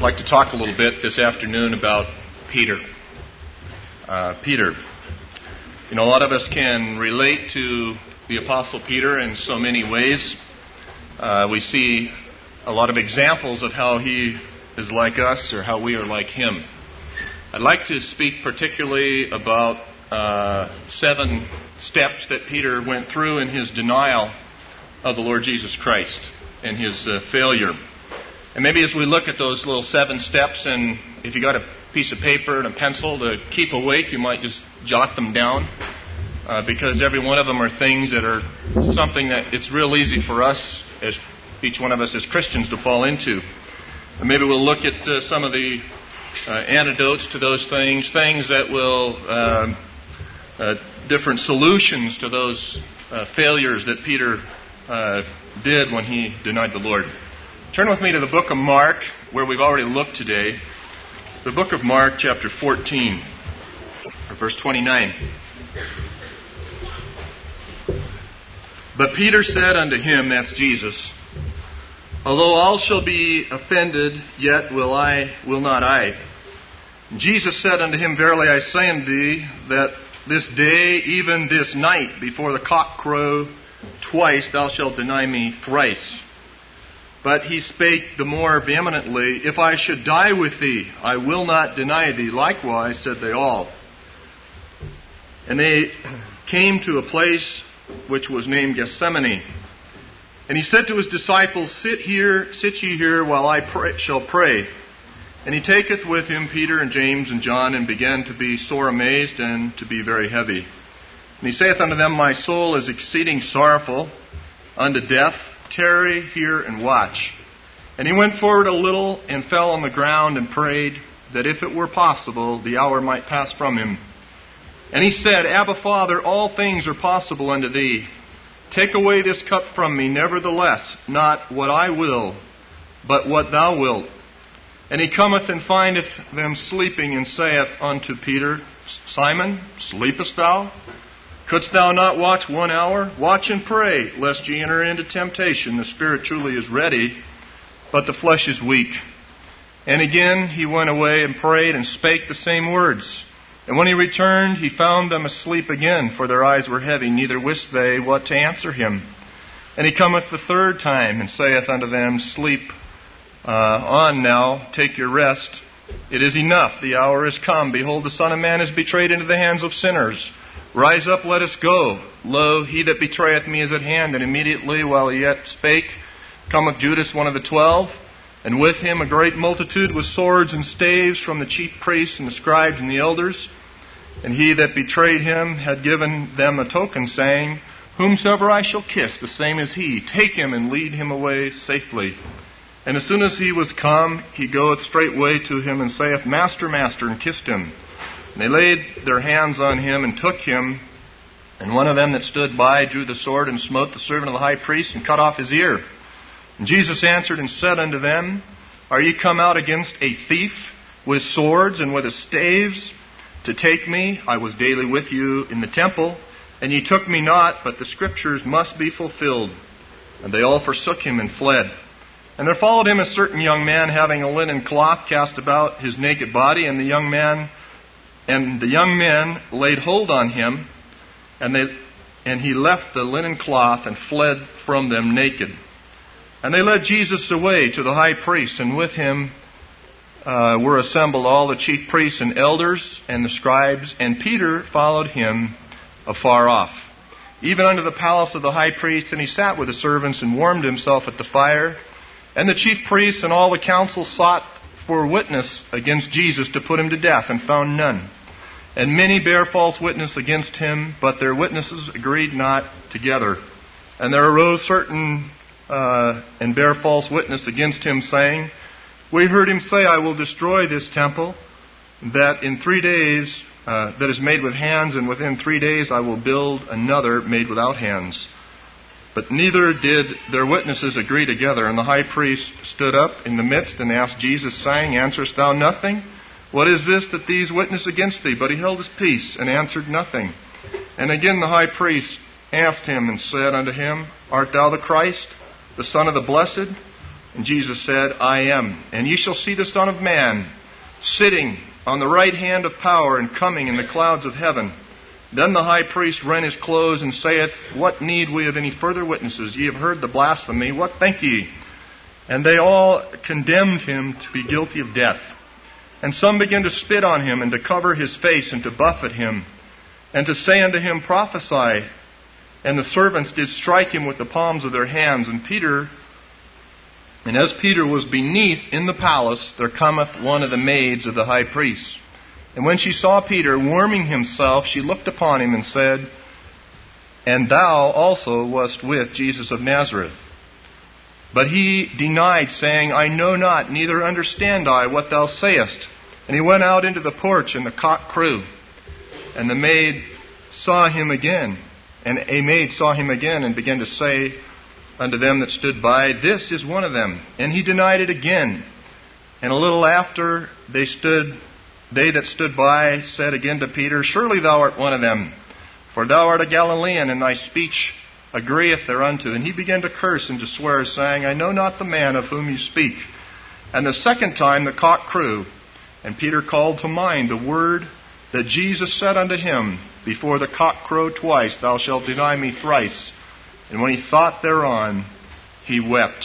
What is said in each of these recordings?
I'd like to talk a little bit this afternoon about Peter. Peter. You know, a lot of us can relate to the Apostle Peter in so many ways. We see a lot of examples of how he is like us or how we are like him. I'd like to speak particularly about 7 steps that Peter went through in his denial of the Lord Jesus Christ and his failure. And maybe as we look at those little 7 steps, and if you got a piece of paper and a pencil to keep awake, you might just jot them down, because every one of them are things that are something that it's real easy for us, as each one of us as Christians, to fall into. And maybe we'll look at some of the antidotes to those things that will, different solutions to those failures that Peter did when he denied the Lord. Turn with me to the book of Mark, where we've already looked today. The book of Mark, chapter 14, verse 29. But Peter said unto him, that's Jesus, although all shall be offended, yet will not I. And Jesus said unto him, verily I say unto thee, that this day, even this night, before the cock crow twice, thou shalt deny me thrice. But he spake the more vehemently, if I should die with thee, I will not deny thee. Likewise said they all. And they came to a place which was named Gethsemane. And he said to his disciples, sit ye here while I shall pray. And he taketh with him Peter and James and John, and began to be sore amazed and to be very heavy. And he saith unto them, my soul is exceeding sorrowful unto death. Tarry here and watch. And he went forward a little and fell on the ground and prayed that if it were possible, the hour might pass from him. And he said, Abba, Father, all things are possible unto thee. Take away this cup from me, nevertheless, not what I will, but what thou wilt. And he cometh and findeth them sleeping, and saith unto Peter, Simon, sleepest thou? Couldst thou not watch 1 hour? Watch and pray, lest ye enter into temptation. The spirit truly is ready, but the flesh is weak. And again he went away and prayed and spake the same words. And when he returned, he found them asleep again, for their eyes were heavy, neither wist they what to answer him. And he cometh the 3rd time, and saith unto them, Sleep on now, take your rest. It is enough, the hour is come. Behold, the Son of Man is betrayed into the hands of sinners. Rise up, let us go. Lo, he that betrayeth me is at hand. And immediately, while he yet spake, cometh Judas, one of the 12, and with him a great multitude with swords and staves from the chief priests and the scribes and the elders. And he that betrayed him had given them a token, saying, Whomsoever I shall kiss, the same is he. Take him and lead him away safely. And as soon as he was come, he goeth straightway to him, and saith, Master, Master, and kissed him. And they laid their hands on him and took him. And one of them that stood by drew the sword and smote the servant of the high priest and cut off his ear. And Jesus answered and said unto them, Are ye come out against a thief with swords and with staves to take me? I was daily with you in the temple, and ye took me not, but the scriptures must be fulfilled. And they all forsook him and fled. And there followed him a certain young man having a linen cloth cast about his naked body, and the young men laid hold on him, and he left the linen cloth and fled from them naked. And they led Jesus away to the high priest, and with him were assembled all the chief priests and elders and the scribes, and Peter followed him afar off, even unto the palace of the high priest, and he sat with the servants and warmed himself at the fire. And the chief priests and all the council sought for witness against Jesus to put him to death, and found none. And many bare false witness against him, but their witnesses agreed not together. And there arose certain and bare false witness against him, saying, We heard him say, I will destroy this temple, that in 3 days that is made with hands, and within 3 days I will build another made without hands. But neither did their witnesses agree together. And the high priest stood up in the midst and asked Jesus, saying, Answerest thou nothing? What is this that these witness against thee? But he held his peace and answered nothing. And again the high priest asked him and said unto him, Art thou the Christ, the Son of the Blessed? And Jesus said, I am. And ye shall see the Son of Man sitting on the right hand of power and coming in the clouds of heaven. Then the high priest rent his clothes and saith, What need we of any further witnesses? Ye have heard the blasphemy. What think ye? And they all condemned him to be guilty of death. And some began to spit on him, and to cover his face, and to buffet him, and to say unto him, Prophesy. And the servants did strike him with the palms of their hands. And as Peter was beneath in the palace, there cometh one of the maids of the high priest. And when she saw Peter warming himself, she looked upon him and said, And thou also wast with Jesus of Nazareth. But he denied, saying, I know not, neither understand I what thou sayest. And he went out into the porch, and the cock crew. And a maid saw him again, and began to say unto them that stood by, This is one of them. And he denied it again. And a little after they that stood by said again to Peter, Surely thou art one of them, for thou art a Galilean, and thy speech agreeth thereunto. And he began to curse and to swear, saying, I know not the man of whom you speak. And the second time the cock crew, and Peter called to mind the word that Jesus said unto him, Before the cock crow twice, thou shalt deny me thrice. And when he thought thereon, he wept.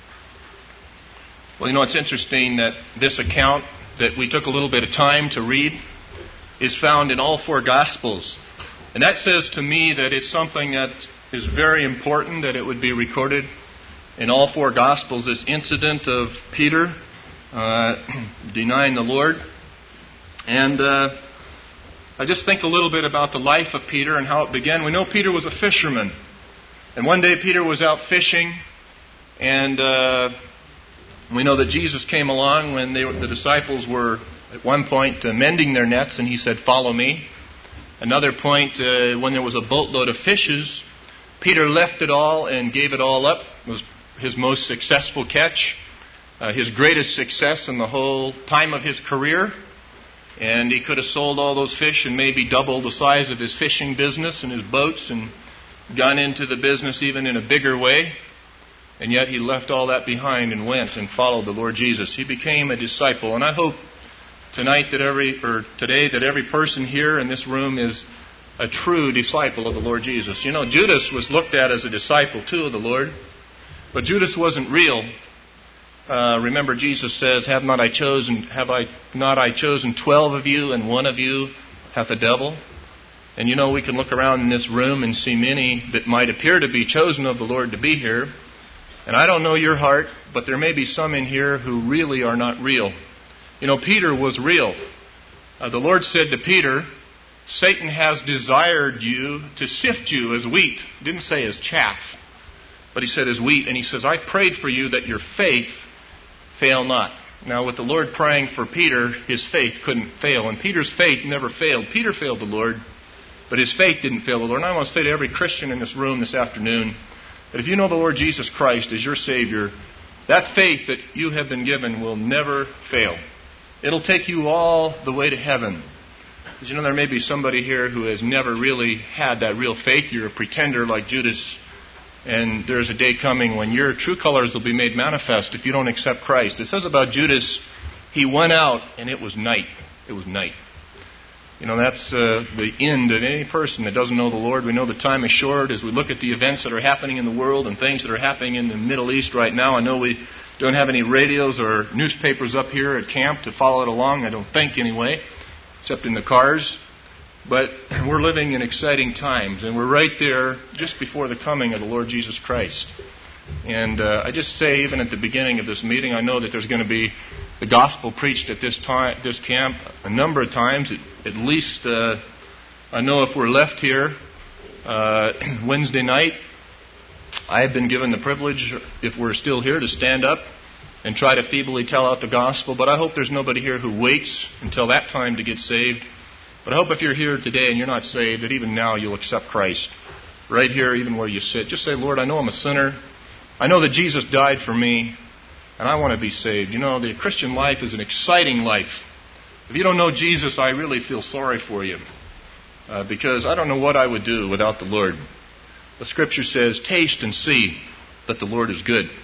Well, it's interesting that this account that we took a little bit of time to read is found in all four Gospels. And that says to me that it's something that is very important that it would be recorded in all four Gospels, this incident of Peter denying the Lord. And I just think a little bit about the life of Peter and how it began. We know Peter was a fisherman. And one day Peter was out fishing, and we know that Jesus came along when the disciples were at one point mending their nets, and he said, Follow me. Another point, when there was a boatload of fishes, Peter left it all and gave it all up. It was his most successful catch, his greatest success in the whole time of his career. And he could have sold all those fish and maybe doubled the size of his fishing business and his boats and gone into the business even in a bigger way. And yet he left all that behind and went and followed the Lord Jesus. He became a disciple. And I hope today that every person here in this room is a true disciple of the Lord Jesus. Judas was looked at as a disciple too of the Lord, but Judas wasn't real. Remember, Jesus says, Have I not I chosen 12 of you, and one of you hath a devil? And we can look around in this room and see many that might appear to be chosen of the Lord to be here. And I don't know your heart, but there may be some in here who really are not real. Peter was real. The Lord said to Peter, Satan has desired you to sift you as wheat. He didn't say as chaff, but he said as wheat. And he says, I prayed for you that your faith fail not. Now, with the Lord praying for Peter, his faith couldn't fail. And Peter's faith never failed. Peter failed the Lord, but his faith didn't fail the Lord. And I want to say to every Christian in this room this afternoon, that if you know the Lord Jesus Christ as your Savior, that faith that you have been given will never fail. It'll take you all the way to heaven. Because there may be somebody here who has never really had that real faith. You're a pretender like Judas. And there's a day coming when your true colors will be made manifest if you don't accept Christ. It says about Judas, he went out and it was night. It was night. That's the end of any person that doesn't know the Lord. We know the time is short as we look at the events that are happening in the world and things that are happening in the Middle East right now. I know we don't have any radios or newspapers up here at camp to follow it along. I don't think anyway, except in the cars. But we're living in exciting times, and we're right there just before the coming of the Lord Jesus Christ. And I just say, even at the beginning of this meeting, I know that there's going to be the gospel preached at this camp a number of times. At least I know if we're left here Wednesday night, I've been given the privilege, if we're still here, to stand up and try to feebly tell out the gospel. But I hope there's nobody here who waits until that time to get saved. But I hope if you're here today and you're not saved, that even now you'll accept Christ. Right here, even where you sit. Just say, Lord, I know I'm a sinner. I know that Jesus died for me, and I want to be saved. The Christian life is an exciting life. If you don't know Jesus, I really feel sorry for you. Because I don't know what I would do without the Lord. The Scripture says, taste and see that the Lord is good.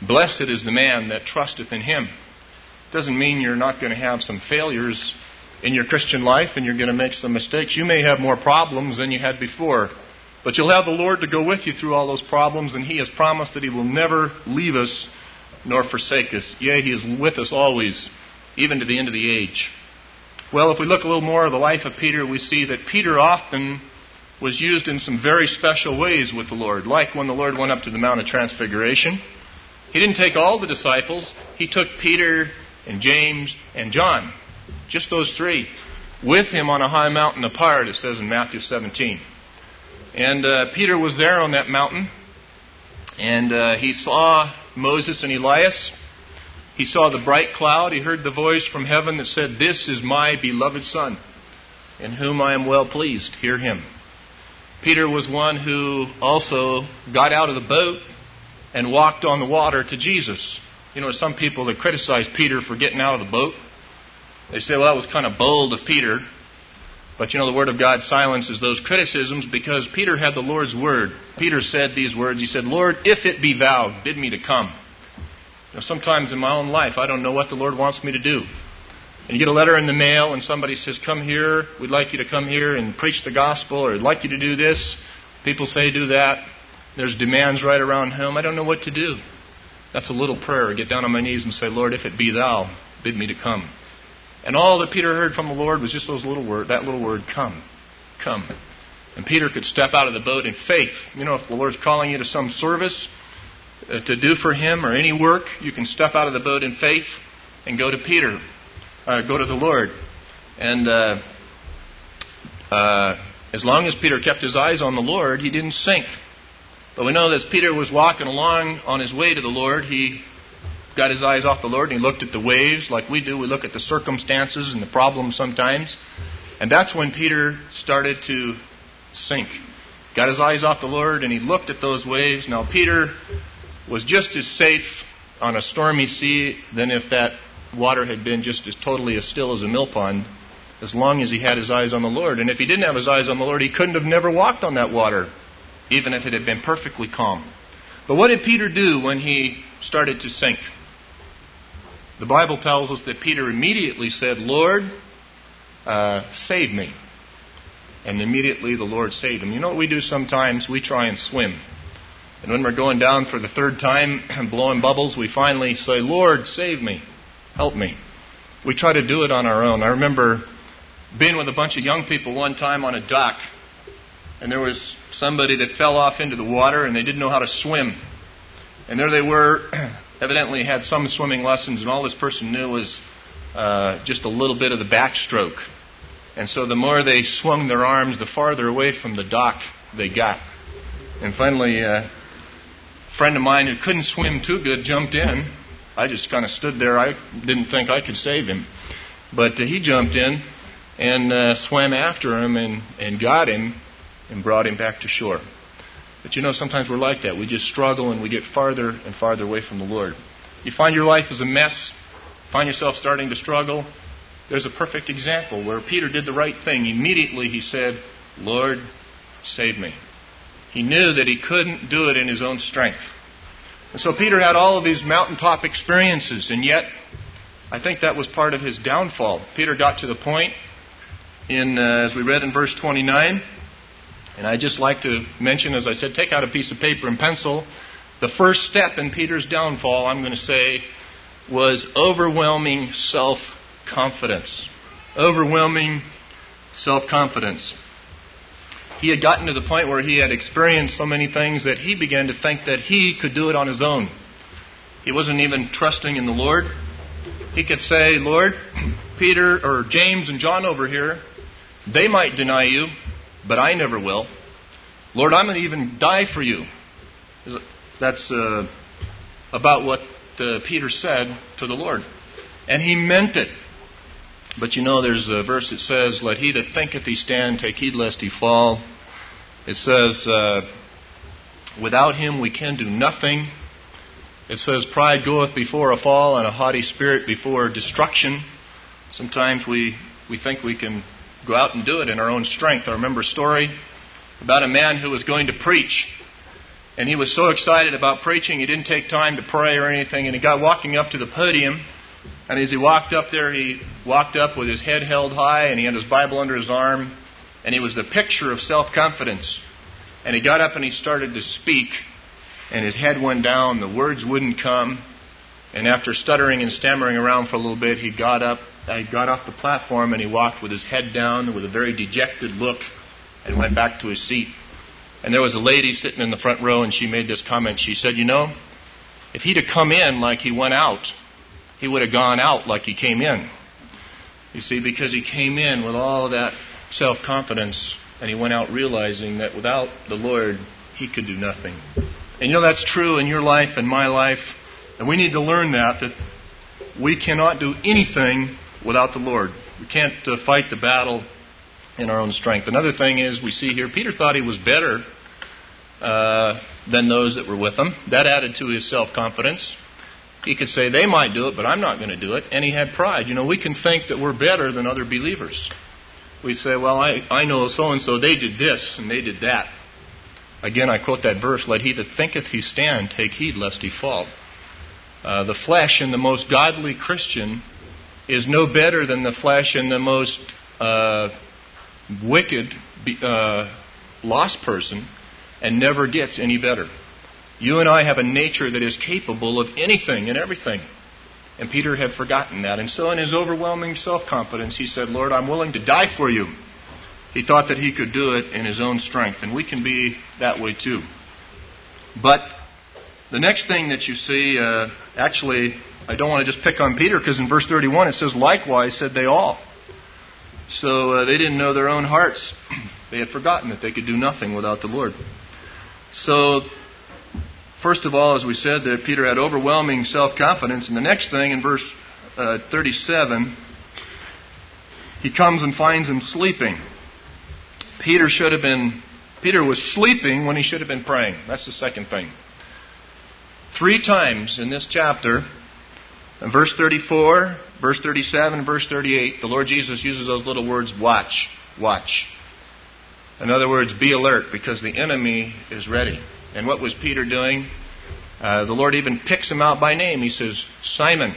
Blessed is the man that trusteth in him. Doesn't mean you're not going to have some failures in your Christian life and you're going to make some mistakes. You may have more problems than you had before, but you'll have the Lord to go with you through all those problems, and He has promised that He will never leave us nor forsake us. Yea, He is with us always, even to the end of the age. Well, if we look a little more at the life of Peter, we see that Peter often was used in some very special ways with the Lord, like when the Lord went up to the Mount of Transfiguration. He didn't take all the disciples. He took Peter and James and John, just those three, with Him on a high mountain apart, it says in Matthew 17. And Peter was there on that mountain, and he saw Moses and Elias. He saw the bright cloud. He heard the voice from heaven that said, "This is my beloved Son, in whom I am well pleased. Hear Him." Peter was one who also got out of the boat and walked on the water to Jesus. You know, some people that criticize Peter for getting out of the boat, they say, well, that was kind of bold of Peter. But you know, the Word of God silences those criticisms because Peter had the Lord's Word. Peter said these words. He said, "Lord, if it be Thou, bid me to come." You know, sometimes in my own life, I don't know what the Lord wants me to do. And you get a letter in the mail and somebody says, "Come here, we'd like you to come here and preach the gospel," or "I'd like you to do this." People say, "Do that." There's demands right around home. I don't know what to do. That's a little prayer. I get down on my knees and say, "Lord, if it be Thou, bid me to come." And all that Peter heard from the Lord was just that little word, "Come, come." And Peter could step out of the boat in faith. You know, if the Lord's calling you to some service to do for Him or any work, you can step out of the boat in faith and go to the Lord. And as long as Peter kept his eyes on the Lord, he didn't sink. But we know that as Peter was walking along on his way to the Lord, he got his eyes off the Lord and he looked at the waves like we do. We look at the circumstances and the problems sometimes. And that's when Peter started to sink. Got his eyes off the Lord and he looked at those waves. Now Peter was just as safe on a stormy sea than if that water had been just as totally as still as a mill pond, as long as he had his eyes on the Lord. And if he didn't have his eyes on the Lord, he couldn't have never walked on that water, even if it had been perfectly calm. But what did Peter do when he started to sink? The Bible tells us that Peter immediately said, "Lord, save me." And immediately the Lord saved him. You know what we do sometimes? We try and swim. And when we're going down for the third time, blowing bubbles, we finally say, "Lord, save me. Help me." We try to do it on our own. I remember being with a bunch of young people one time on a dock, and there was somebody that fell off into the water and they didn't know how to swim. And there they were, evidently had some swimming lessons, and all this person knew was just a little bit of the backstroke. And so the more they swung their arms, the farther away from the dock they got. And finally, a friend of mine who couldn't swim too good jumped in. I just kind of stood there. I didn't think I could save him. But he jumped in and swam after him and got him and brought him back to shore. But you know, sometimes we're like that. We just struggle and we get farther and farther away from the Lord. You find your life is a mess, find yourself starting to struggle. There's a perfect example where Peter did the right thing. Immediately he said, "Lord, save me." He knew that he couldn't do it in his own strength. And so Peter had all of these mountaintop experiences, and yet I think that was part of his downfall. Peter got to the point as we read in verse 29, and I just like to mention, as I said, take out a piece of paper and pencil. The first step in Peter's downfall, I'm going to say, was overwhelming self-confidence. Overwhelming self-confidence. He had gotten to the point where he had experienced so many things that he began to think that he could do it on his own. He wasn't even trusting in the Lord. He could say, "Lord, Peter or James and John over here, they might deny you, but I never will. Lord, I'm going to even die for you." That's about what Peter said to the Lord. And he meant it. But you know, there's a verse that says, "Let he that thinketh he stand take heed lest he fall." It says, "Without him we can do nothing." It says, "Pride goeth before a fall, and a haughty spirit before destruction." Sometimes we think we can go out and do it in our own strength. I remember a story about a man who was going to preach. And he was so excited about preaching, he didn't take time to pray or anything. And he got walking up to the podium. And as he walked up there, he walked up with his head held high, and he had his Bible under his arm. And he was the picture of self-confidence. And he got up and he started to speak. And his head went down. The words wouldn't come. And after stuttering and stammering around for a little bit, he got off the platform and he walked with his head down with a very dejected look and went back to his seat. And there was a lady sitting in the front row, and she made this comment. She said, you know, if he'd have come in like he went out, he would have gone out like he came in. You see, because he came in with all of that self-confidence, and he went out realizing that without the Lord, he could do nothing. And you know that's true in your life and my life. And we need to learn that we cannot do anything without the Lord. We can't fight the battle in our own strength. Another thing is, we see here, Peter thought he was better than those that were with him. That added to his self-confidence. He could say, they might do it, but I'm not going to do it. And he had pride. You know, we can think that we're better than other believers. We say, well, I know so-and-so, they did this and they did that. Again, I quote that verse, let he that thinketh he stand take heed lest he fall. The flesh in the most godly Christian is no better than the flesh in the most wicked, lost person, and never gets any better. You and I have a nature that is capable of anything and everything. And Peter had forgotten that. And so in his overwhelming self-confidence, he said, Lord, I'm willing to die for you. He thought that he could do it in his own strength. And we can be that way too. But the next thing that you see, actually, I don't want to just pick on Peter, because in verse 31 it says, likewise said they all. So they didn't know their own hearts. They had forgotten that they could do nothing without the Lord. So, first of all, as we said, that Peter had overwhelming self-confidence. And the next thing, in verse 37, he comes and finds him sleeping. Peter was sleeping when he should have been praying. That's the second thing. 3 times in this chapter, in verse 34, verse 37, verse 38, the Lord Jesus uses those little words, watch, watch. In other words, be alert, because the enemy is ready. And what was Peter doing? The Lord even picks him out by name. He says, Simon,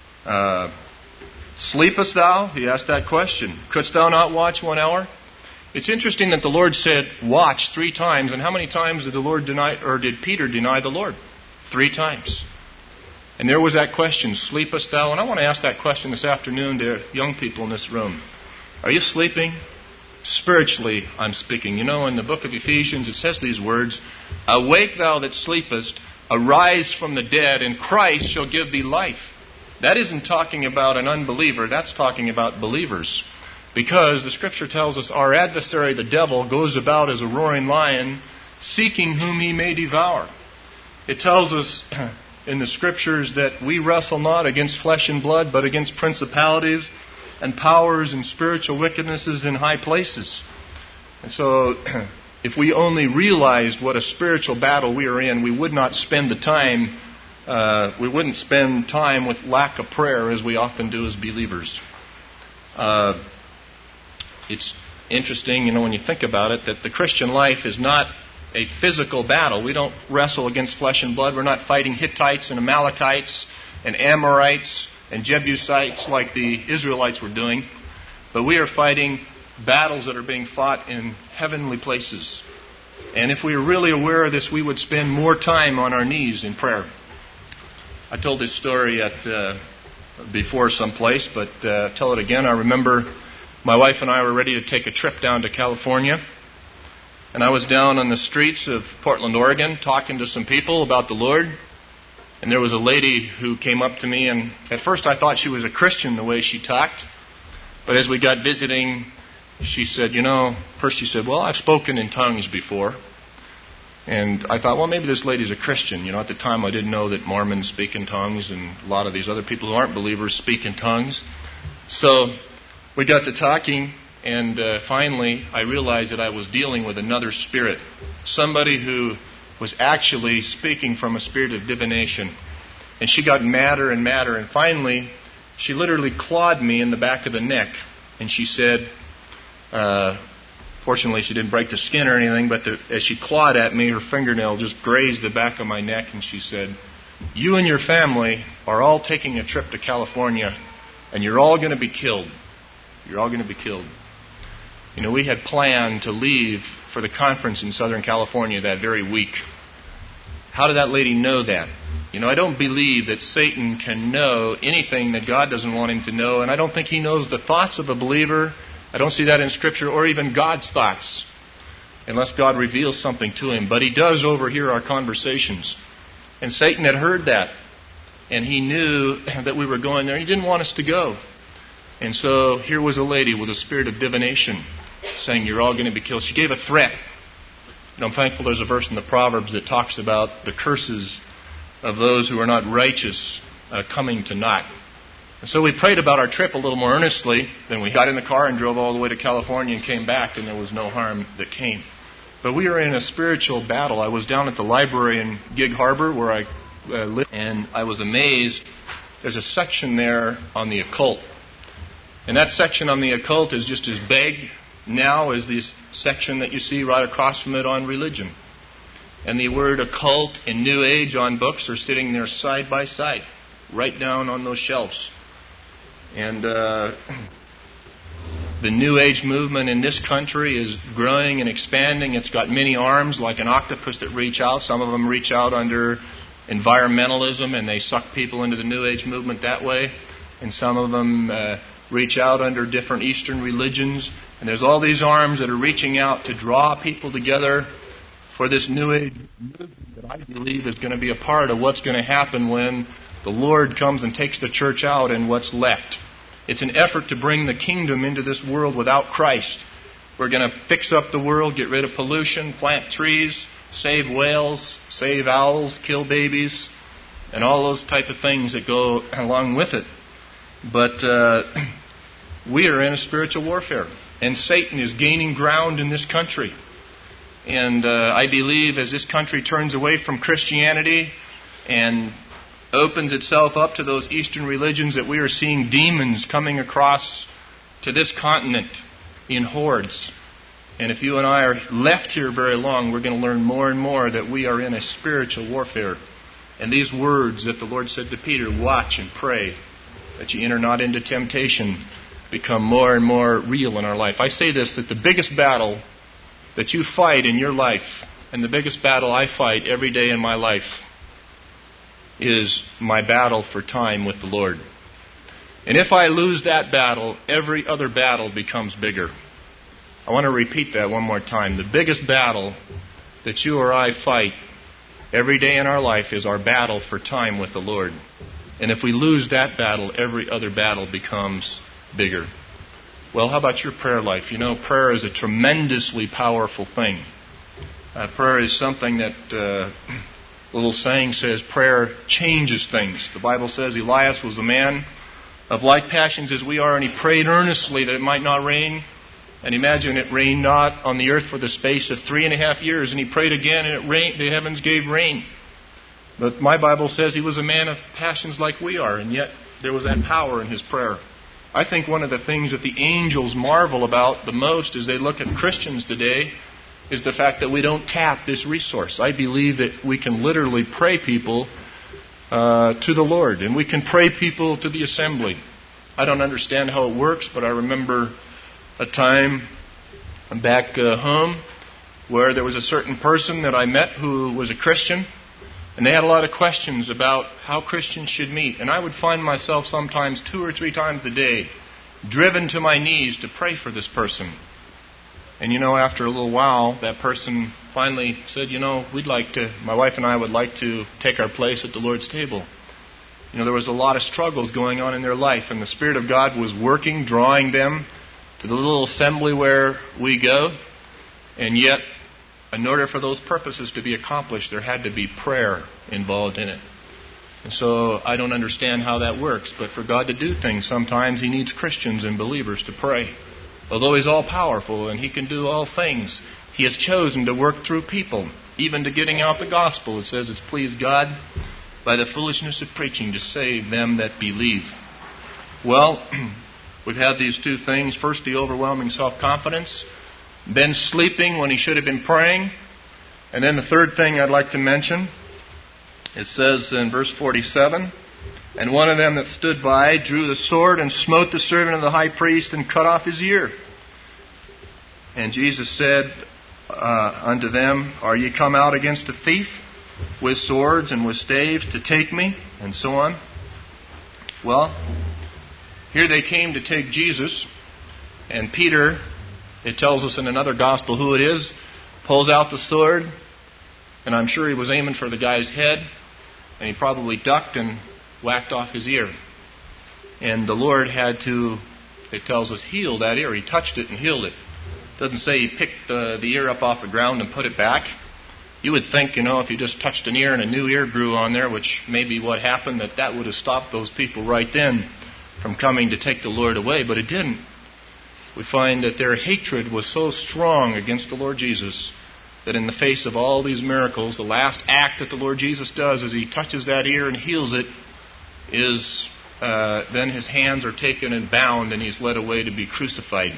sleepest thou? He asked that question. Couldst thou not watch 1 hour? It's interesting that the Lord said, watch 3 times. And how many times did Peter deny the Lord? 3 times. And there was that question, sleepest thou? And I want to ask that question this afternoon to young people in this room. Are you sleeping? Spiritually, I'm speaking. You know, in the book of Ephesians, it says these words, awake thou that sleepest, arise from the dead, and Christ shall give thee life. That isn't talking about an unbeliever. That's talking about believers. Because the Scripture tells us our adversary, the devil, goes about as a roaring lion, seeking whom he may devour. It tells us in the Scriptures that we wrestle not against flesh and blood, but against principalities and powers and spiritual wickednesses in high places. And so, if we only realized what a spiritual battle we are in, we would not spend the time, we wouldn't spend time with lack of prayer as we often do as believers. It's interesting, you know, when you think about it, that the Christian life is not a physical battle. We don't wrestle against flesh and blood. We're not fighting Hittites and Amalekites and Amorites and Jebusites like the Israelites were doing. But we are fighting battles that are being fought in heavenly places. And if we were really aware of this, we would spend more time on our knees in prayer. I told this story before someplace, but tell it again. I remember my wife and I were ready to take a trip down to California. And I was down on the streets of Portland, Oregon, talking to some people about the Lord. And there was a lady who came up to me, and at first I thought she was a Christian the way she talked. But as we got visiting, she said, first she said, well, I've spoken in tongues before. And I thought, well, maybe this lady's a Christian. At the time I didn't know that Mormons speak in tongues, and a lot of these other people who aren't believers speak in tongues. So we got to talking, and finally I realized that I was dealing with another spirit. Somebody who was actually speaking from a spirit of divination. And she got madder and madder, and finally she literally clawed me in the back of the neck. And she said, Fortunately, she didn't break the skin or anything, but as she clawed at me, her fingernail just grazed the back of my neck, and she said, "You and your family are all taking a trip to California, and you're all going to be killed. You're all going to be killed." You know, we had planned to leave for the conference in Southern California that very week. How did that lady know that? You know, I don't believe that Satan can know anything that God doesn't want him to know, and I don't think he knows the thoughts of a believer. I don't see that in Scripture, or even God's thoughts, unless God reveals something to him. But he does overhear our conversations. And Satan had heard that, and he knew that we were going there. He didn't want us to go. And so here was a lady with a spirit of divination saying, "You're all going to be killed." She gave a threat. And I'm thankful there's a verse in the Proverbs that talks about the curses of those who are not righteous coming to naught. And so we prayed about our trip a little more earnestly. Then we got in the car and drove all the way to California and came back, and there was no harm that came. But we were in a spiritual battle. I was down at the library in Gig Harbor where I lived, and I was amazed. There's a section there on the occult. And that section on the occult is just as big now as this section that you see right across from it on religion. And the word occult and New Age on books are sitting there side by side, right down on those shelves. And the New Age movement in this country is growing and expanding. It's got many arms like an octopus that reach out. Some of them reach out under environmentalism and they suck people into the New Age movement that way. And some of them reach out under different Eastern religions. And there's all these arms that are reaching out to draw people together for this New Age movement that I believe is going to be a part of what's going to happen when the Lord comes and takes the church out and what's left. It's an effort to bring the kingdom into this world without Christ. We're going to fix up the world, get rid of pollution, plant trees, save whales, save owls, kill babies, and all those type of things that go along with it. But we are in a spiritual warfare, and Satan is gaining ground in this country. And I believe as this country turns away from Christianity and opens itself up to those Eastern religions, that we are seeing demons coming across to this continent in hordes. And if you and I are left here very long, we're going to learn more and more that we are in a spiritual warfare. And these words that the Lord said to Peter, "Watch and pray that you enter not into temptation," become more and more real in our life. I say this, that the biggest battle that you fight in your life, and the biggest battle I fight every day in my life, is my battle for time with the Lord. And if I lose that battle, every other battle becomes bigger. I want to repeat that one more time. The biggest battle that you or I fight every day in our life is our battle for time with the Lord. And if we lose that battle, every other battle becomes bigger. Well, how about your prayer life? You know, prayer is a tremendously powerful thing. Prayer is something that... a little saying says prayer changes things. The Bible says Elias was a man of like passions as we are, and he prayed earnestly that it might not rain. And imagine, it rained not on the earth for the space of 3.5 years. And he prayed again, and it rained. The heavens gave rain. But my Bible says he was a man of passions like we are, and yet there was that power in his prayer. I think one of the things that the angels marvel about the most as they look at Christians today is the fact that we don't tap this resource. I believe that we can literally pray people to the Lord, and we can pray people to the assembly. I don't understand how it works, but I remember a time back home where there was a certain person that I met who was a Christian, and they had a lot of questions about how Christians should meet. And I would find myself sometimes 2 or 3 times a day driven to my knees to pray for this person. And you know, after a little while, that person finally said, "You know, my wife and I would like to take our place at the Lord's table." You know, there was a lot of struggles going on in their life, and the Spirit of God was working, drawing them to the little assembly where we go. And yet, in order for those purposes to be accomplished, there had to be prayer involved in it. And so I don't understand how that works, but for God to do things, sometimes He needs Christians and believers to pray. Although He's all-powerful and He can do all things, He has chosen to work through people, even to getting out the gospel. It says it's pleased God by the foolishness of preaching to save them that believe. Well, we've had these 2 things. First, the overwhelming self-confidence. then sleeping when he should have been praying. And then the third thing I'd like to mention, it says in verse 47, and one of them that stood by drew the sword and smote the servant of the high priest and cut off his ear. And Jesus said unto them, are ye come out against a thief with swords and with staves to take me? And so on. Well, here they came to take Jesus, and Peter, it tells us in another gospel who it is, pulls out the sword, and I'm sure he was aiming for the guy's head, and he probably ducked and whacked off his ear. And the Lord had to, it tells us, heal that ear. He touched it and healed it. It doesn't say he picked the ear up off the ground and put it back. You would think, if you just touched an ear and a new ear grew on there, which may be what happened, that would have stopped those people right then from coming to take the Lord away, but it didn't. We find that their hatred was so strong against the Lord Jesus that in the face of all these miracles, the last act that the Lord Jesus does as he touches that ear and heals it is then his hands are taken and bound and he's led away to be crucified.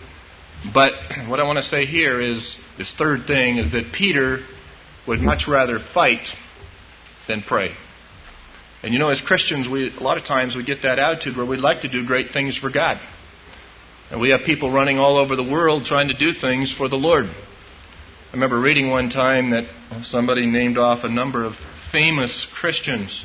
But what I want to say here is, this third thing is that Peter would much rather fight than pray. And as Christians, a lot of times we get that attitude where we'd like to do great things for God. And we have people running all over the world trying to do things for the Lord. I remember reading one time that somebody named off a number of famous Christians.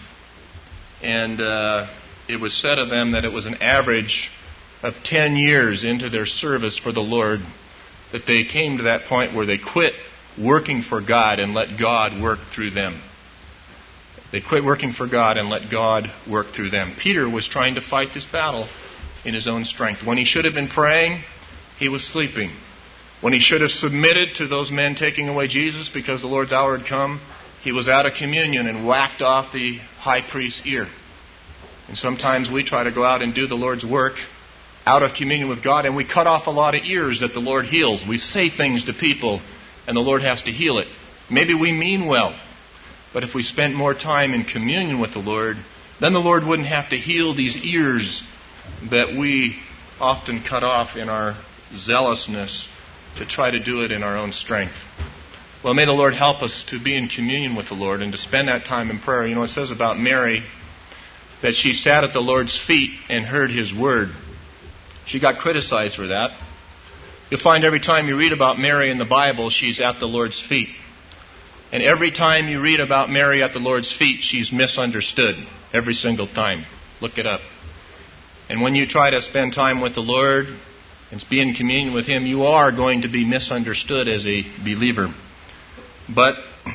And it was said of them that it was an average of 10 years into their service for the Lord that they came to that point where they quit working for God and let God work through them. They quit working for God and let God work through them. Peter was trying to fight this battle in his own strength. When he should have been praying, he was sleeping. When he should have submitted to those men taking away Jesus because the Lord's hour had come, he was out of communion and whacked off the high priest's ear. And sometimes we try to go out and do the Lord's work out of communion with God, and we cut off a lot of ears that the Lord heals. We say things to people, and the Lord has to heal it. Maybe we mean well, but if we spent more time in communion with the Lord, then the Lord wouldn't have to heal these ears that we often cut off in our zealousness to try to do it in our own strength. Well, may the Lord help us to be in communion with the Lord and to spend that time in prayer. It says about Mary that she sat at the Lord's feet and heard His word. She got criticized for that. You'll find every time you read about Mary in the Bible, she's at the Lord's feet. And every time you read about Mary at the Lord's feet, she's misunderstood. Every single time. Look it up. And when you try to spend time with the Lord and be in communion with Him, you are going to be misunderstood as a believer. But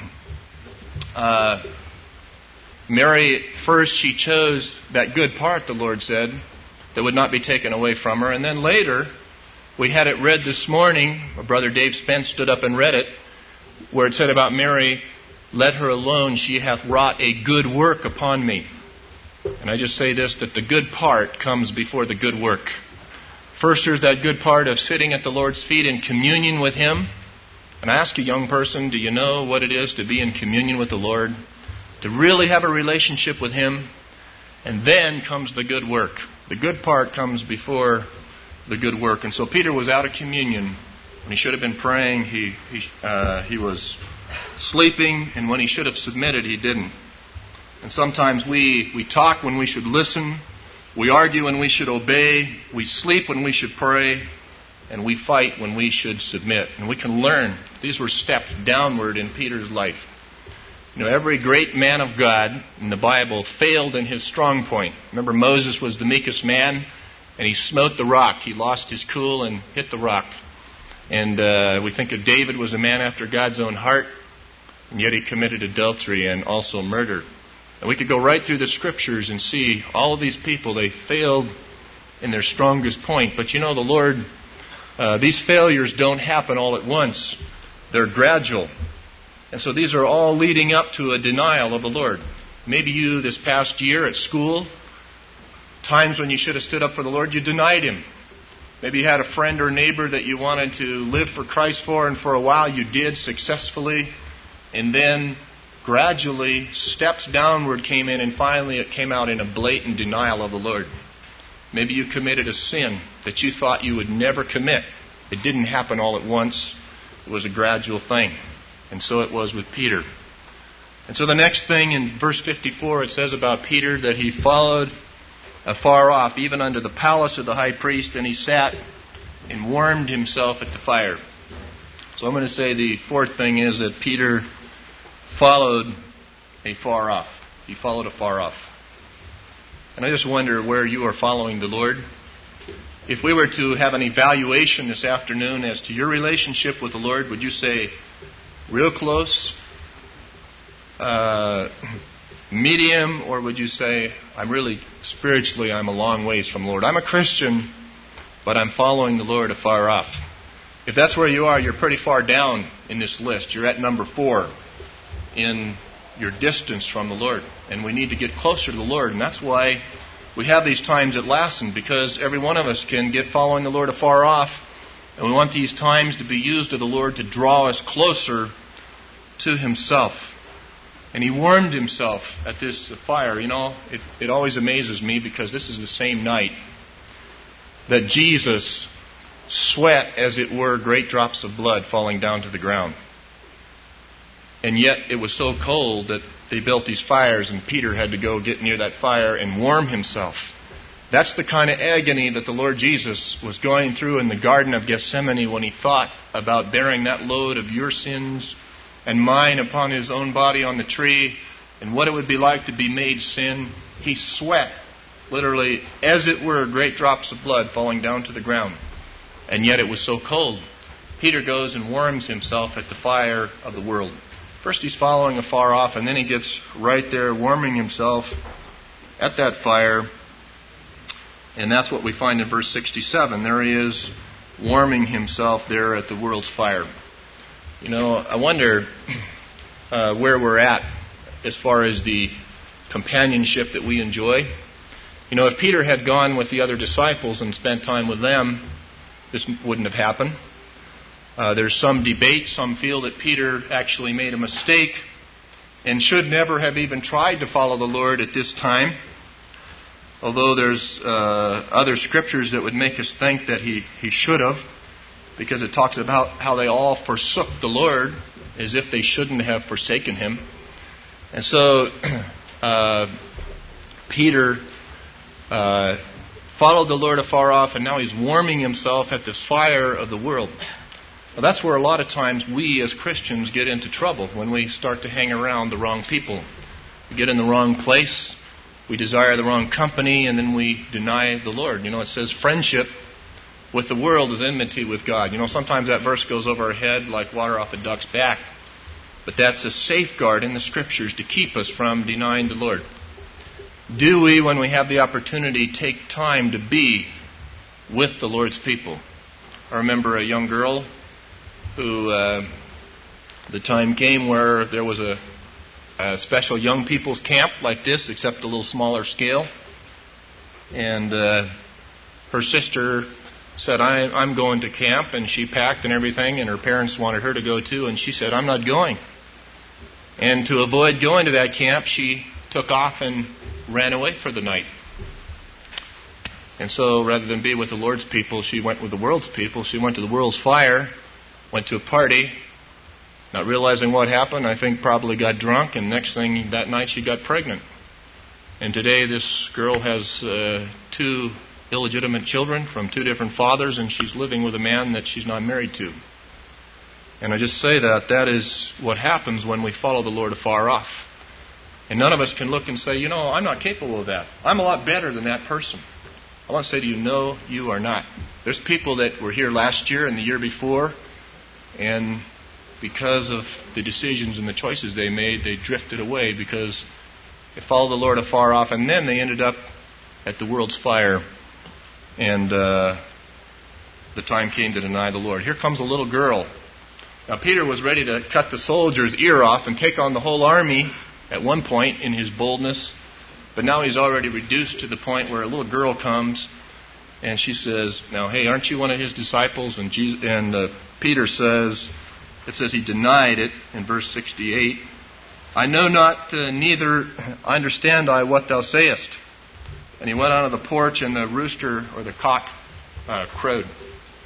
Mary, first she chose that good part, the Lord said, that would not be taken away from her. And then later, we had it read this morning, Brother Dave Spence stood up and read it, where it said about Mary, let her alone, she hath wrought a good work upon me. And I just say this, that the good part comes before the good work. First, there's that good part of sitting at the Lord's feet in communion with Him. And I ask you, young person, do you know what it is to be in communion with the Lord? To really have a relationship with Him? And then comes the good work. The good part comes before the good work. And so Peter was out of communion. When he should have been praying, he was sleeping. And when he should have submitted, he didn't. And sometimes we talk when we should listen. We argue when we should obey. We sleep when we should pray. And we fight when we should submit. And we can learn. These were steps downward in Peter's life. Every great man of God in the Bible failed in his strong point. Remember, Moses was the meekest man, and he smote the rock. He lost his cool and hit the rock. And we think of David was a man after God's own heart, and yet he committed adultery and also murder. And we could go right through the Scriptures and see all of these people, they failed in their strongest point. But the Lord, these failures don't happen all at once. They're gradual. And so these are all leading up to a denial of the Lord. Maybe you, this past year at school, times when you should have stood up for the Lord, you denied Him. Maybe you had a friend or neighbor that you wanted to live for Christ for, and for a while you did successfully. And then gradually steps downward came in, and finally it came out in a blatant denial of the Lord. Maybe you committed a sin that you thought you would never commit. It didn't happen all at once. It was a gradual thing. And so it was with Peter. And so the next thing in verse 54, it says about Peter that he followed afar off, even unto the palace of the high priest, and he sat and warmed himself at the fire. So I'm going to say the fourth thing is that Peter followed afar off. He followed afar off. And I just wonder where you are following the Lord. If we were to have an evaluation this afternoon as to your relationship with the Lord, would you say real close, medium, or would you say I'm a long ways from the Lord? I'm a Christian, but I'm following the Lord afar off. If that's where you are, you're pretty far down in this list. You're at number 4 in your distance from the Lord. And we need to get closer to the Lord. And that's why we have these times at Lassen, because every one of us can get following the Lord afar off. And we want these times to be used of the Lord to draw us closer to Himself. And He warmed Himself at this fire. You know, it always amazes me, because this is the same night that Jesus sweat, as it were, great drops of blood falling down to the ground. And yet it was so cold that they built these fires, and Peter had to go get near that fire and warm himself. That's the kind of agony that the Lord Jesus was going through in the Garden of Gethsemane when He thought about bearing that load of your sins and mine upon His own body on the tree, and what it would be like to be made sin. He sweat, literally, as it were, great drops of blood falling down to the ground. And yet it was so cold. Peter goes and warms himself at the fire of the world. First he's following afar off, and then he gets right there warming himself at that fire. And that's what we find in verse 67. There he is warming himself there at the world's fire. You know, I wonder where we're at as far as the companionship that we enjoy. You know, if Peter had gone with the other disciples and spent time with them, this wouldn't have happened. There's some debate. Some feel that Peter actually made a mistake and should never have even tried to follow the Lord at this time. Although there's other scriptures that would make us think that he should have, because it talks about how they all forsook the Lord as if they shouldn't have forsaken Him. And so Peter followed the Lord afar off, and now he's warming himself at this fire of the world. Well, that's where a lot of times we as Christians get into trouble, when we start to hang around the wrong people. We get in the wrong place, we desire the wrong company, and then we deny the Lord. You know, it says friendship with the world is enmity with God. You know, sometimes that verse goes over our head like water off a duck's back. But that's a safeguard in the Scriptures to keep us from denying the Lord. Do we, when we have the opportunity, take time to be with the Lord's people? I remember a young girl who, the time came where there was a special young people's camp like this, except a little smaller scale. And her sister said, I'm going to camp, and she packed and everything, and her parents wanted her to go too, and she said, I'm not going. And to avoid going to that camp, she took off and ran away for the night. And so rather than be with the Lord's people, she went with the world's people. She went to the world's fire, went to a party, not realizing what happened. I think probably got drunk, and next thing that night she got pregnant. And today this girl has 2 illegitimate children from 2 different fathers, and she's living with a man that she's not married to. And I just say that is what happens when we follow the Lord afar off. And none of us can look and say, you know, I'm not capable of that. I'm a lot better than that person. I want to say to you, no, you are not. There's people that were here last year and the year before, and because of the decisions and the choices they made, they drifted away because they followed the Lord afar off, and then they ended up at the world's fire, and the time came to deny the Lord. Here comes a little girl. Now, Peter was ready to cut the soldier's ear off and take on the whole army at one point in his boldness, but now he's already reduced to the point where a little girl comes, and she says, now, hey, aren't you one of his disciples? And Peter says, it says he denied it in verse 68. I know not, neither understand I what thou sayest. And he went out of the porch, and the rooster or the cock crowed.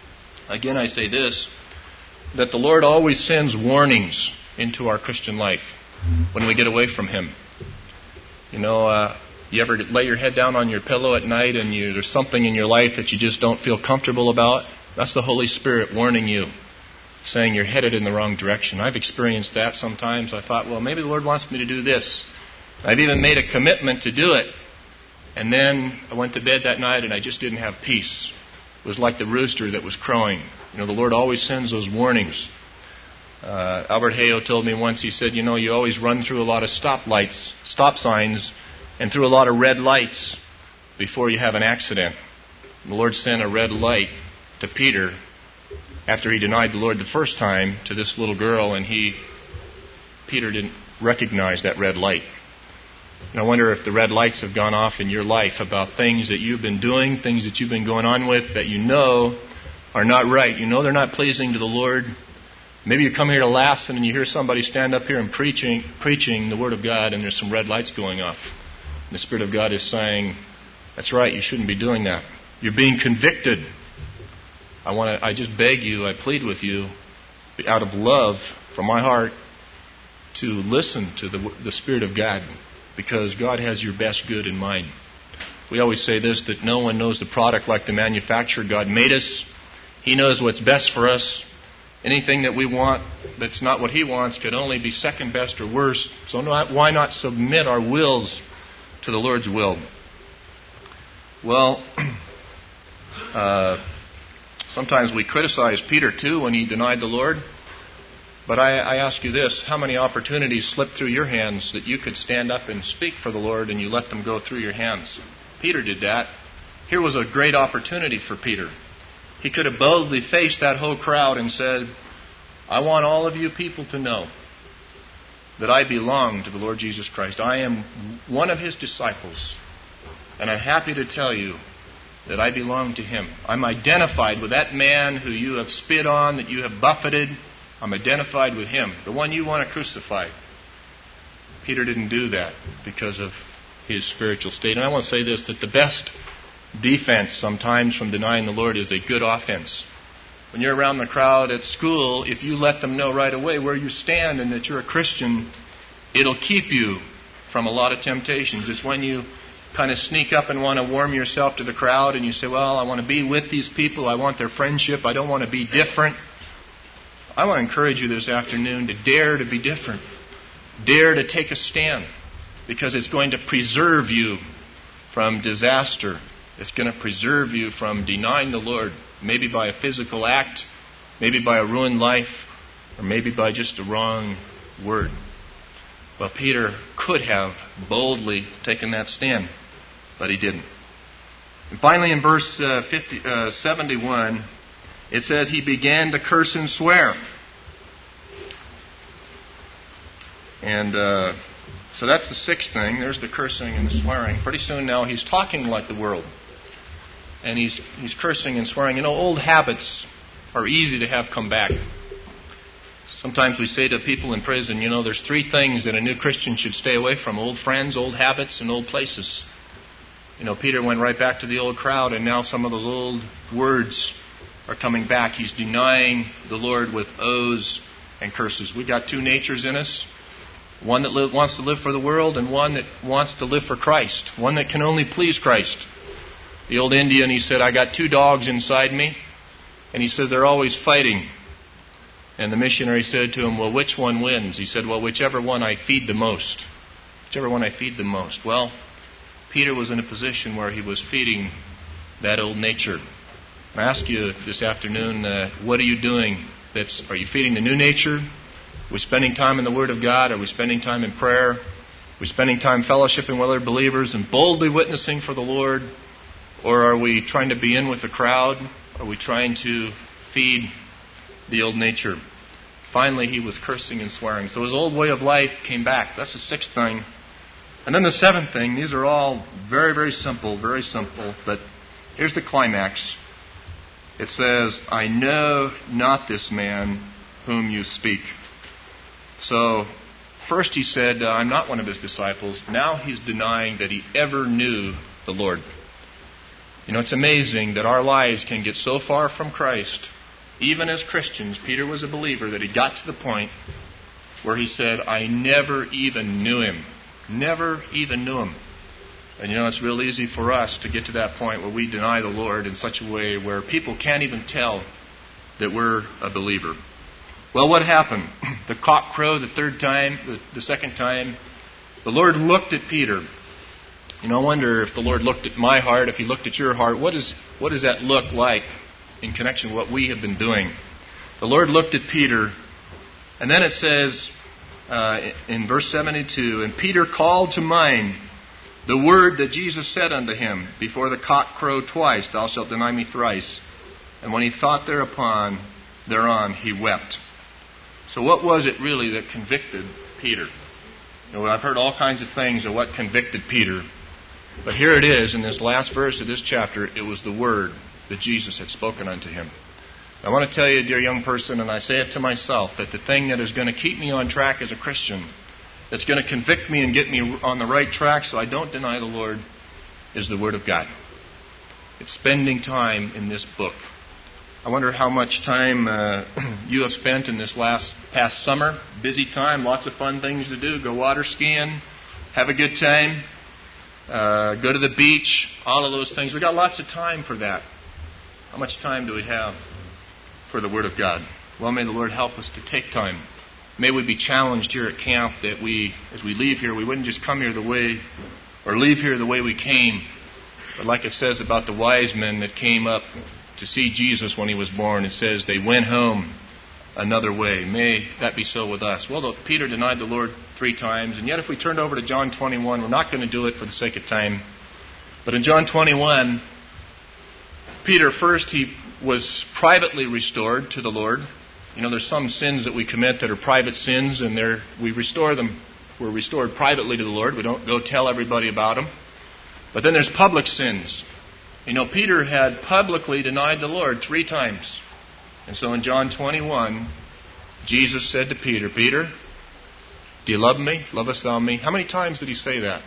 Again, I say this, that the Lord always sends warnings into our Christian life when we get away from Him. You ever lay your head down on your pillow at night and there's something in your life that you just don't feel comfortable about? That's the Holy Spirit warning you, saying you're headed in the wrong direction. I've experienced that sometimes. I thought, well, maybe the Lord wants me to do this. I've even made a commitment to do it. And then I went to bed that night and I just didn't have peace. It was like the rooster that was crowing. The Lord always sends those warnings. Albert Hayo told me once, he said, you always run through a lot of stop signs, and through a lot of red lights before you have an accident. The Lord sent a red light to Peter after he denied the Lord the first time to this little girl, and Peter didn't recognize that red light. And I wonder if the red lights have gone off in your life about things that you've been doing, things that you've been going on with that are not right. They're not pleasing to the Lord. Maybe you come here to Lassen and you hear somebody stand up here and preaching the Word of God, and there's some red lights going off. And the Spirit of God is saying, that's right, you shouldn't be doing that. You're being convicted. I just beg you, I plead with you, out of love from my heart, to listen to the Spirit of God, because God has your best good in mind. We always say this, that no one knows the product like the manufacturer. God made us. He knows what's best for us. Anything that we want that's not what He wants could only be second best or worse. So why not submit our wills to the Lord's will? Well, sometimes we criticize Peter too when he denied the Lord. But I ask you this, how many opportunities slipped through your hands that you could stand up and speak for the Lord and you let them go through your hands? Peter did that. Here was a great opportunity for Peter. He could have boldly faced that whole crowd and said, I want all of you people to know that I belong to the Lord Jesus Christ. I am one of His disciples, and I'm happy to tell you that I belong to Him. I'm identified with that man who you have spit on, that you have buffeted. I'm identified with him, the one you want to crucify. Peter didn't do that because of his spiritual state. And I want to say this, that the best defense sometimes from denying the Lord is a good offense. When you're around the crowd at school, if you let them know right away where you stand and that you're a Christian, it'll keep you from a lot of temptations. It's when you kind of sneak up and want to warm yourself to the crowd and you say, well, I want to be with these people. I want their friendship. I don't want to be different. I want to encourage you this afternoon to dare to be different. Dare to take a stand, because it's going to preserve you from disaster. It's going to preserve you from denying the Lord, maybe by a physical act, maybe by a ruined life, or maybe by just a wrong word. Well, Peter could have boldly taken that stand, but he didn't. And finally, in verse 71, it says, he began to curse and swear. And so that's the sixth thing. There's the cursing and the swearing. Pretty soon now he's talking like the world. And he's cursing and swearing. Old habits are easy to have come back. Sometimes we say to people in prison, there's three things that a new Christian should stay away from: old friends, old habits, and old places. Peter went right back to the old crowd, and now some of those old words are coming back. He's denying the Lord with oaths and curses. We got two natures in us. One that wants to live for the world, and one that wants to live for Christ. One that can only please Christ. The old Indian, he said, I got two dogs inside me. And he said, they're always fighting. And the missionary said to him, well, which one wins? He said, well, whichever one I feed the most. Whichever one I feed the most. Well, Peter was in a position where he was feeding that old nature. I ask you this afternoon, what are you doing? Are you feeding the new nature? Are we spending time in the Word of God? Are we spending time in prayer? Are we spending time fellowshipping with other believers and boldly witnessing for the Lord? Or are we trying to be in with the crowd? Are we trying to feed the old nature? Finally, he was cursing and swearing. So his old way of life came back. That's the sixth thing. And then the seventh thing. These are all very, very simple, but here's the climax. It says, I know not this man whom you speak. So, first he said, I'm not one of his disciples. Now he's denying that he ever knew the Lord. It's amazing that our lives can get so far from Christ even as Christians, Peter was a believer, that he got to the point where he said, I never even knew him. Never even knew him. And it's real easy for us to get to that point where we deny the Lord in such a way where people can't even tell that we're a believer. Well, what happened? The cock crowed the third time, the second time. The Lord looked at Peter. I wonder if the Lord looked at my heart, if He looked at your heart, what does that look like in connection with what we have been doing? The Lord looked at Peter, and then it says in verse 72, and Peter called to mind the word that Jesus said unto him, before the cock crow twice, thou shalt deny me thrice. And when he thought thereon, he wept. So what was it really that convicted Peter? I've heard all kinds of things of what convicted Peter. But here it is in this last verse of this chapter. It was the word that Jesus had spoken unto him. I want to tell you, dear young person, and I say it to myself, that the thing that is going to keep me on track as a Christian, that's going to convict me and get me on the right track so I don't deny the Lord, is the Word of God. It's spending time in this book. I wonder how much time you have spent in this past summer. Busy time, lots of fun things to do. Go water skiing, have a good time, go to the beach, all of those things. We've got lots of time for that. How much time do we have for the Word of God? Well, may the Lord help us to take time. May we be challenged here at camp that as we leave here, we wouldn't just come here leave here the way we came. But like it says about the wise men that came up to see Jesus when He was born, it says they went home another way. May that be so with us. Well, Peter denied the Lord 3 times, and yet if we turned over to John 21, we're not going to do it for the sake of time. But in John 21, Peter first, he was privately restored to the Lord. There's some sins that we commit that are private sins, and we restore them. We're restored privately to the Lord. We don't go tell everybody about them. But then there's public sins. Peter had publicly denied the Lord 3 times. And so in John 21, Jesus said to Peter, Peter, do you love me? Lovest thou me? How many times did He say that?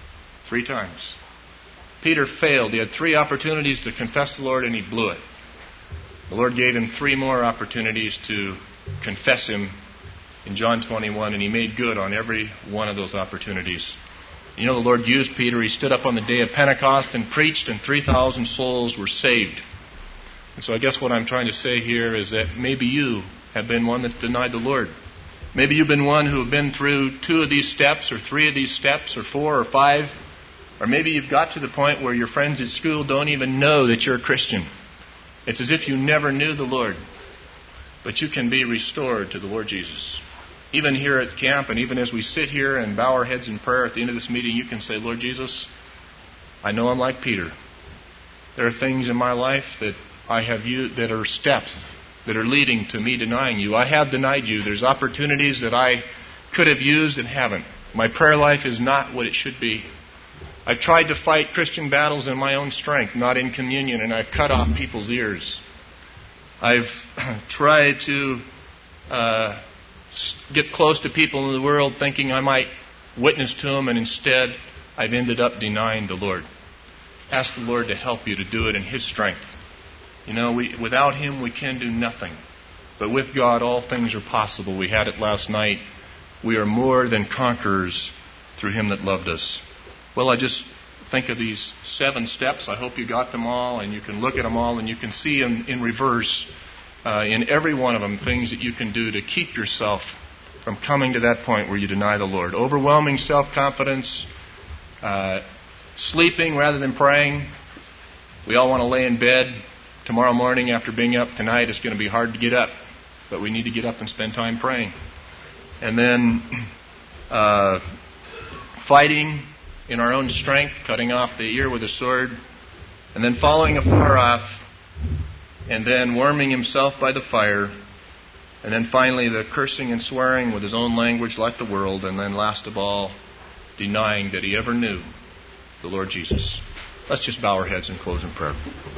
3 times. Peter failed. He had 3 opportunities to confess the Lord, and he blew it. The Lord gave him 3 more opportunities to confess Him in John 21, and he made good on every one of those opportunities. The Lord used Peter. He stood up on the day of Pentecost and preached, and 3,000 souls were saved. And so I guess what I'm trying to say here is that maybe you have been one that's denied the Lord. Maybe you've been one who have been through 2 of these steps, or 3 of these steps, or 4 or 5. Or maybe you've got to the point where your friends at school don't even know that you're a Christian. It's as if you never knew the Lord. But you can be restored to the Lord Jesus. Even here at camp, and even as we sit here and bow our heads in prayer at the end of this meeting, you can say, Lord Jesus, I know I'm like Peter. There are things in my life that I have used that are steps that are leading to me denying you. I have denied you. There's opportunities that I could have used and haven't. My prayer life is not what it should be. I've tried to fight Christian battles in my own strength, not in communion, and I've cut off people's ears. I've tried to get close to people in the world thinking I might witness to them, and instead I've ended up denying the Lord. Ask the Lord to help you to do it in His strength. Without Him we can do nothing. But with God all things are possible. We had it last night. We are more than conquerors through Him that loved us. Well, I just think of these 7 steps. I hope you got them all, and you can look at them all, and you can see in reverse in every one of them things that you can do to keep yourself from coming to that point where you deny the Lord. Overwhelming self-confidence, sleeping rather than praying. We all want to lay in bed. Tomorrow morning after being up tonight, it's going to be hard to get up, but we need to get up and spend time praying. And then fighting in our own strength, cutting off the ear with a sword, and then following afar off, and then warming himself by the fire, and then finally the cursing and swearing with his own language like the world, and then last of all, denying that he ever knew the Lord Jesus. Let's just bow our heads and close in prayer.